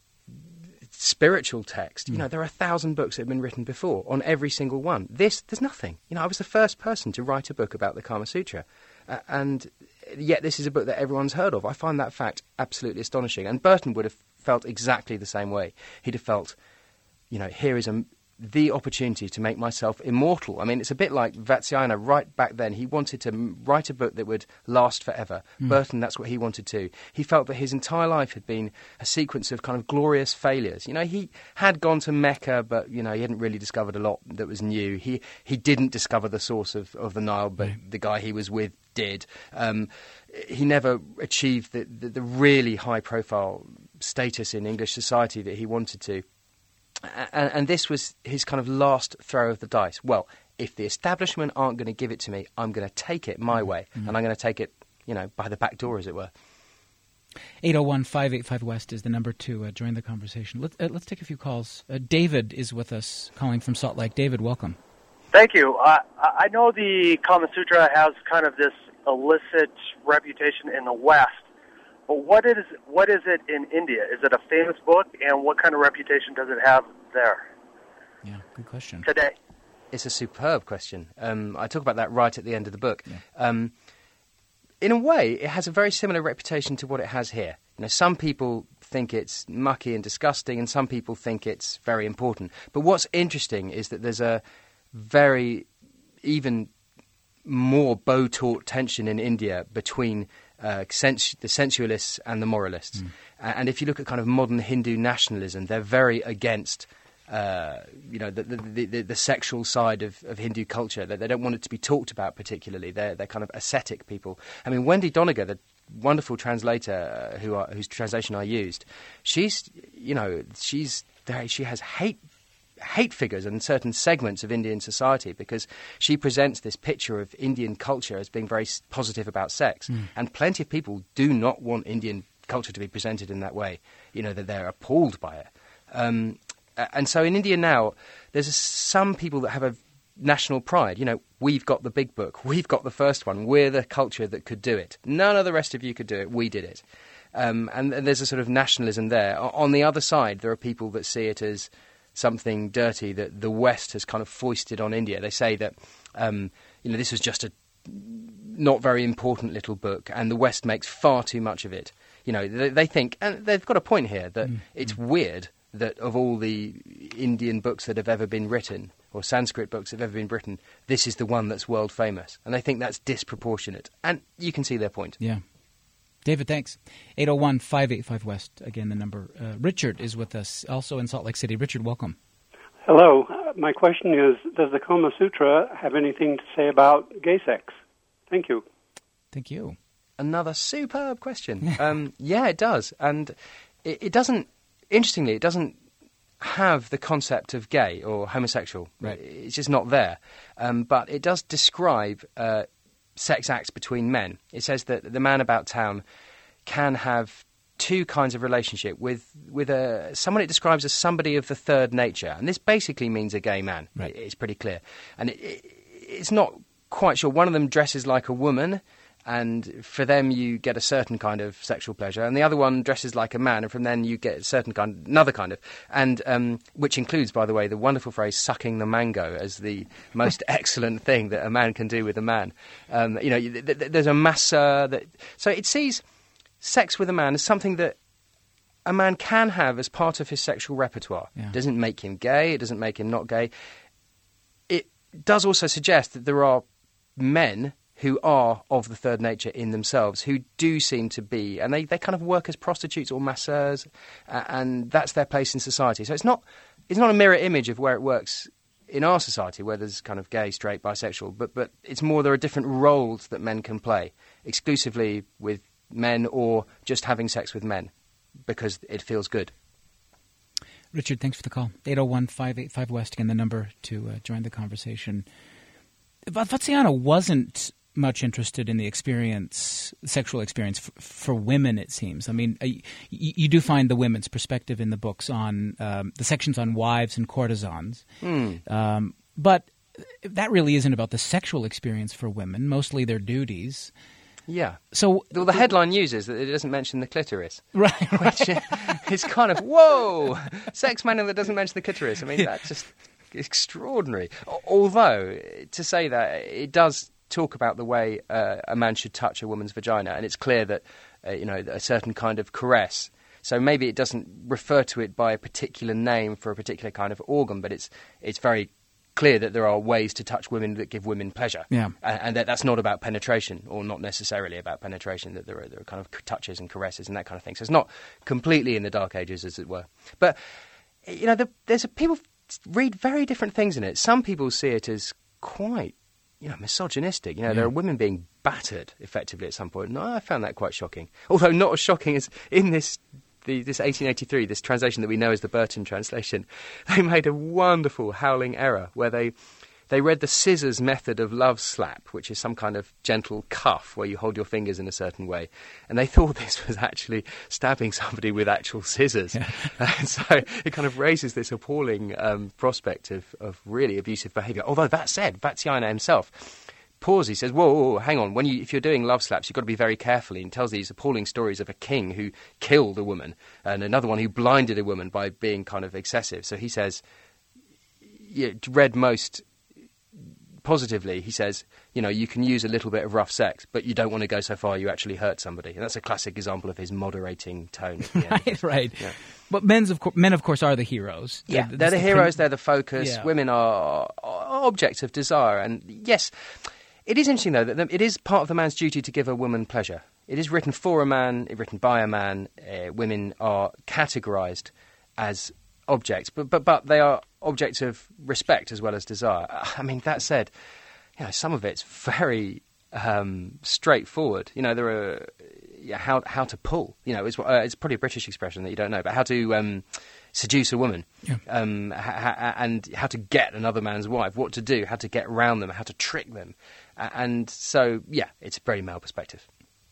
spiritual text, you know, there are a thousand books that have been written before on every single one. This, there's nothing. You know, I was the first person to write a book about the Kama Sutra, uh, and yet this is a book that everyone's heard of. I find that fact absolutely astonishing. And Burton would have felt exactly the same way. He'd have felt, you know, here is a, the opportunity to make myself immortal. I mean, it's a bit like Vatsyayana right back then. He wanted to m- write a book that would last forever. Mm. Burton, that's what he wanted to. He felt that his entire life had been a sequence of kind of glorious failures. You know, he had gone to Mecca, but, you know, he hadn't really discovered a lot that was new. He he didn't discover the source of, of the Nile, but mm. the guy he was with did. Um, he never achieved the, the, the really high-profile status in English society that he wanted to. And, and this was his kind of last throw of the dice. Well, if the establishment aren't going to give it to me, I'm going to take it my way, mm-hmm. and I'm going to take it, you know, by the back door, as it were. eight oh one, five eight five, West is the number to uh, join the conversation. Let's, uh, let's take a few calls. Uh, David is with us, calling from Salt Lake. David, welcome. Thank you. Uh, I know the Kama Sutra has kind of this illicit reputation in the West. But what is what is it in India? Is it a famous book, and what kind of reputation does it have there? Yeah, good question. Today. It's a superb question. Um, I talk about that right at the end of the book. Yeah. Um, in a way, it has a very similar reputation to what it has here. You know, some people think it's mucky and disgusting, and some people think it's very important. But what's interesting is that there's a very even more bow-taut tension in India between Uh, sens- the sensualists and the moralists. Mm. Uh, and if you look at kind of modern Hindu nationalism, they're very against, uh, you know, the, the, the, the sexual side of, of Hindu culture. They, they don't want it to be talked about particularly. They're, they're kind of ascetic people. I mean, Wendy Doniger, the wonderful translator uh, who are, whose translation I used, she's, you know, she's there, she has hate hate figures in certain segments of Indian society because she presents this picture of Indian culture as being very positive about sex. Mm. And plenty of people do not want Indian culture to be presented in that way, you know, that they're appalled by it. Um, and so in India now, there's a, some people that have a national pride. You know, we've got the big book. We've got the first one. We're the culture that could do it. None of the rest of you could do it. We did it. Um, and, and there's a sort of nationalism there. On the other side, there are people that see it as something dirty that the West has kind of foisted on India. They say that, um, you know, this was just a not very important little book, and the West makes far too much of it. You know, they, they think, and they've got a point here, that mm. it's weird that of all the Indian books that have ever been written, or Sanskrit books that have ever been written, this is the one that's world famous. And they think that's disproportionate. And you can see their point. Yeah. David, thanks. eight oh one, five eight five, West, again, the number. Uh, Richard is with us, also in Salt Lake City. Richard, welcome. Hello. Uh, my question is, does the Kama Sutra have anything to say about gay sex? Thank you. Thank you. Another superb question. um, yeah, it does. And it, it doesn't, interestingly, it doesn't have the concept of gay or homosexual. Right. It's just not there. Um, but it does describe uh, sex acts between men. It says that the man about town can have two kinds of relationship with with a someone it describes as somebody of the third nature, and this basically means a gay man. Right. It, it's pretty clear, and it, it, it's not quite sure. One of them dresses like a woman, and for them you get a certain kind of sexual pleasure, and the other one dresses like a man, and from then you get a certain kind, another kind of, and um, which includes, by the way, the wonderful phrase "sucking the mango" as the most excellent thing that a man can do with a man. Um, you know, th- th- there's a masseur that, so it sees sex with a man as something that a man can have as part of his sexual repertoire. Yeah. It doesn't make him gay. It doesn't make him not gay. It does also suggest that there are men who are of the third nature in themselves, who do seem to be, and they, they kind of work as prostitutes or masseurs, uh, and that's their place in society. So it's not it's not a mirror image of where it works in our society, where there's kind of gay, straight, bisexual, but but it's more there are different roles that men can play, exclusively with men or just having sex with men, because it feels good. Richard, thanks for the call. eight oh one, five eight five, West, again, the number to uh, join the conversation. Vatsyayana wasn't much interested in the experience, sexual experience f- for women, it seems. I mean, uh, y- you do find the women's perspective in the books on um, the sections on wives and courtesans. Mm. Um, but that really isn't about the sexual experience for women, mostly their duties. Yeah. So well, the headline uses that it doesn't mention the clitoris. Right. right. Which is kind of, whoa, sex manual that doesn't mention the clitoris. I mean, yeah. that's just extraordinary. Although, to say that, it does talk about the way uh, a man should touch a woman's vagina, and it's clear that uh, you know a certain kind of caress. So maybe it doesn't refer to it by a particular name for a particular kind of organ, but it's it's very clear that there are ways to touch women that give women pleasure, yeah. and, and that that's not about penetration, or not necessarily about penetration, that there are, there are kind of touches and caresses and that kind of thing. So it's not completely in the Dark Ages, as it were. But, you know, the, there's a, people read very different things in it. Some people see it as quite, you know, misogynistic. You know, yeah. there are women being battered, effectively, at some point. And I found that quite shocking. Although not as shocking as in this The, this eighteen eighty-three, this translation that we know as the Burton translation, they made a wonderful howling error where they they read the scissors method of love slap, which is some kind of gentle cuff where you hold your fingers in a certain way. And they thought this was actually stabbing somebody with actual scissors. Yeah. And so it kind of raises this appalling um, prospect of, of really abusive behaviour. Although that said, Vatsyayana himself pause, he says, whoa, whoa, whoa, hang on, when you, if you're doing love slaps, you've got to be very careful. He tells these appalling stories of a king who killed a woman and another one who blinded a woman by being kind of excessive. So he says, yeah, read most positively, he says, you know, you can use a little bit of rough sex, but you don't want to go so far you actually hurt somebody. And that's a classic example of his moderating tone. Right, right. Yeah. But men's of co- men, of course, are the heroes. Yeah, they're, they're the, the heroes, prin- they're the focus. Yeah. Women are, are objects of desire. And yes, it is interesting, though, that it is part of the man's duty to give a woman pleasure. It is written for a man, written by a man. Uh, women are categorised as objects, but, but but they are objects of respect as well as desire. I mean, that said, you know, some of it's very um, straightforward. You know, there are yeah, how how to pull. You know, it's uh, it's probably a British expression that you don't know, but how to um, seduce a woman, yeah. um, ha- ha- and how to get another man's wife, what to do, how to get around them, how to trick them, uh, and so yeah, it's a very male perspective.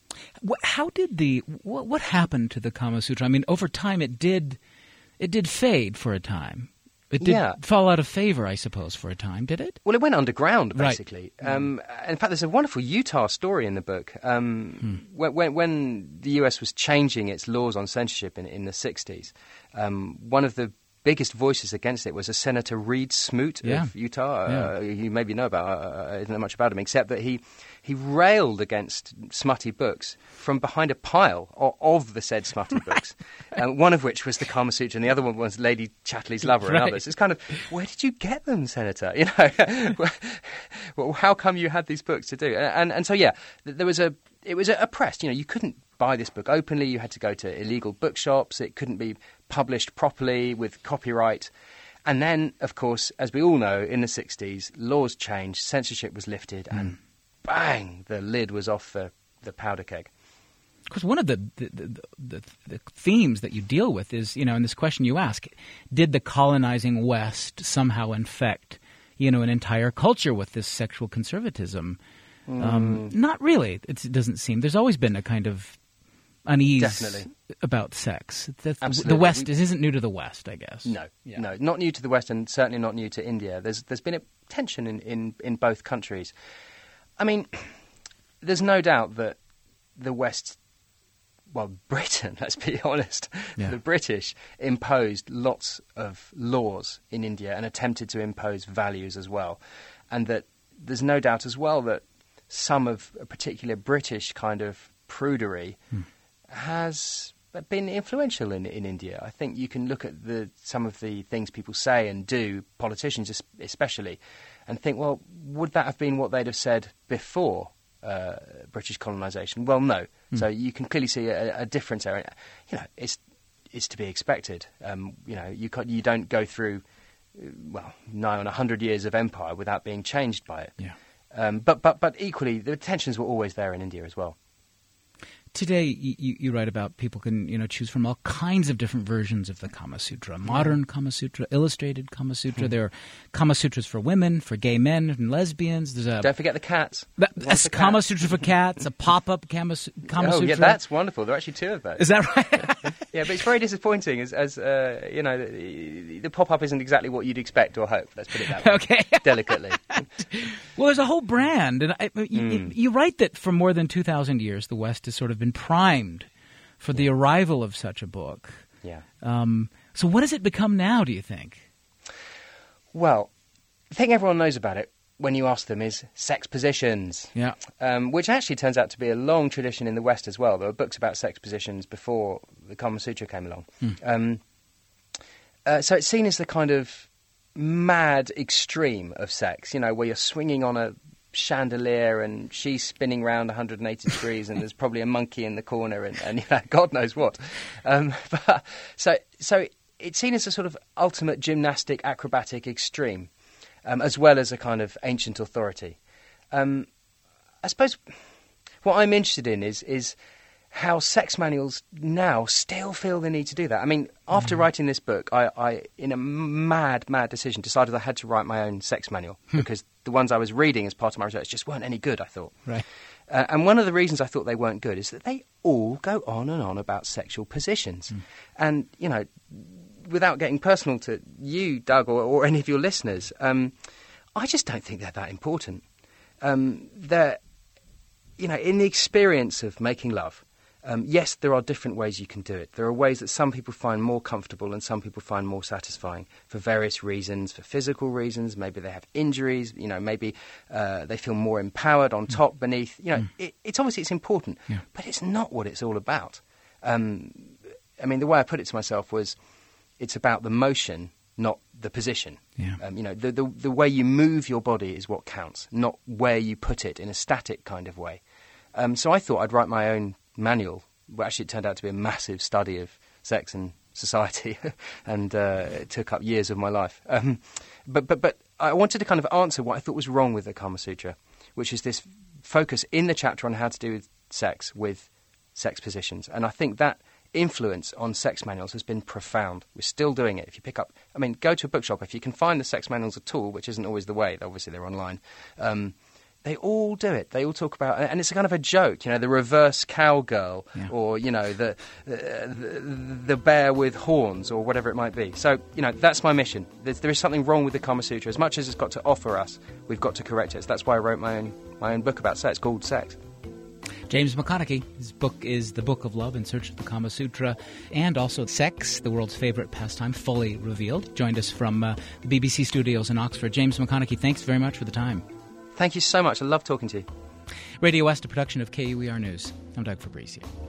How did the what, what happened to the Kama Sutra? I mean, over time, it did. It did fade for a time. It did yeah. fall out of favor, I suppose, for a time, did it? Well, it went underground, basically. Right. Um, in fact, there's a wonderful Utah story in the book. Um, hmm. when, when, when the U S was changing its laws on censorship in, in the sixties, um, one of the biggest voices against it was a Senator Reed Smoot yeah. of Utah. Yeah. Uh, you maybe know about, uh, I don't know much about him, except that he, he railed against smutty books from behind a pile of, of the said smutty right. books, um, one of which was the Kama Sutra and the other one was Lady Chatterley's Lover right. and others. It's kind of, where did you get them, Senator? You know, well, how come you had these books to do? And, and, and so, yeah, there was a, it was oppressed. You know, you couldn't buy this book openly. You had to go to illegal bookshops. It couldn't be published properly with copyright. And then, of course, as we all know, in the sixties, laws changed, censorship was lifted, mm. and bang, the lid was off the, the powder keg. Of course, one of the the, the the the themes that you deal with is, you know, in this question you ask, did the colonizing West somehow infect, you know, an entire culture with this sexual conservatism? Mm. Um, not really. It's, it doesn't seem. There's always been a kind of unease Definitely. about sex. That's, Absolutely. The West we, it isn't new to the West, I guess. No, yeah. no, not new to the West, and certainly not new to India. There's there's been a tension in, in, in both countries. I mean, there's no doubt that the West, well, Britain, let's be honest, yeah. the British imposed lots of laws in India and attempted to impose values as well, and that there's no doubt as well that some of a particular British kind of prudery hmm. has been influential in, in India. I think you can look at the some of the things people say and do, politicians especially, and think, well, would that have been what they'd have said before uh, British colonisation? Well, no. Hmm. So you can clearly see a, a difference there. You know, it's it's to be expected. Um, you know, you can't, you don't go through well nigh on a hundred years of empire without being changed by it. Yeah. Um, but but but equally, the tensions were always there in India as well. Today, you, you write about people can, you know, choose from all kinds of different versions of the Kama Sutra. Modern Kama Sutra, illustrated Kama Sutra. Mm. There are Kama Sutras for women, for gay men and lesbians. There's a Don't forget the cats. A Kama cat. Sutra for cats, a pop-up Kama, Kama oh, Sutra. Oh, yeah, that's wonderful. There are actually two of those. Is that right? Yeah, but it's very disappointing as, as uh, you know, the, the pop-up isn't exactly what you'd expect or hope. Let's put it that way. Okay. Delicately. Well, there's a whole brand. And I, you, mm. you write that for more than two thousand years, the West has sort of been primed for the arrival of such a book. Yeah. Um, so what has it become now, do you think? Well, the thing everyone knows about it, when you ask them is sex positions. Yeah. Um, which actually turns out to be a long tradition in the West as well. There were books about sex positions before the Kama Sutra came along. Hmm. Um, uh, so it's seen as the kind of mad extreme of sex, you know, where you're swinging on a chandelier and she's spinning around one hundred eighty degrees and there's probably a monkey in the corner and, and you know, God knows what. Um, but, so, so it's seen as a sort of ultimate gymnastic, acrobatic extreme, um, as well as a kind of ancient authority. Um, I suppose what I'm interested in is is how sex manuals now still feel the need to do that. I mean, after mm. writing this book, I, I, in a mad, mad decision, decided I had to write my own sex manual because the ones I was reading as part of my research just weren't any good, I thought. Right. Uh, and one of the reasons I thought they weren't good is that they all go on and on about sexual positions. Mm. And, you know, without getting personal to you, Doug, or, or any of your listeners, um, I just don't think they're that important. Um, they're, you know, in the experience of making love, Um, yes, there are different ways you can do it. There are ways that some people find more comfortable and some people find more satisfying for various reasons, for physical reasons. Maybe they have injuries, you know, maybe uh, they feel more empowered on top, beneath. You know, mm. it, it's obviously it's important, yeah. but it's not what it's all about. Um, I mean, the way I put it to myself was it's about the motion, not the position. Yeah. Um, you know, the, the, the way you move your body is what counts, not where you put it in a static kind of way. Um, so I thought I'd write my own manual. Well, actually, it turned out to be a massive study of sex and society, and uh, it took up years of my life. Um, but but but I wanted to kind of answer what I thought was wrong with the Kama Sutra, which is this focus in the chapter on how to do sex with sex positions, and I think that influence on sex manuals has been profound. We're still doing it. If you pick up, I mean, go to a bookshop if you can find the sex manuals at all, which isn't always the way. Obviously, they're online. Um, They all do it. They all talk about, and it's a kind of a joke, you know, the reverse cowgirl, yeah. or you know, the, the the bear with horns, or whatever it might be. So, you know, that's my mission. There's, there is something wrong with the Kama Sutra. As much as it's got to offer us, we've got to correct it. So that's why I wrote my own my own book about sex, called Sex. James McConaughey, his book is The Book of Love in Search of the Kama Sutra, and also Sex, the world's favorite pastime, fully revealed. Joined us from uh, the B B C studios in Oxford. James McConaughey, thanks very much for the time. Thank you so much. I love talking to you. Radio West, a production of K U E R News. I'm Doug Fabrizio.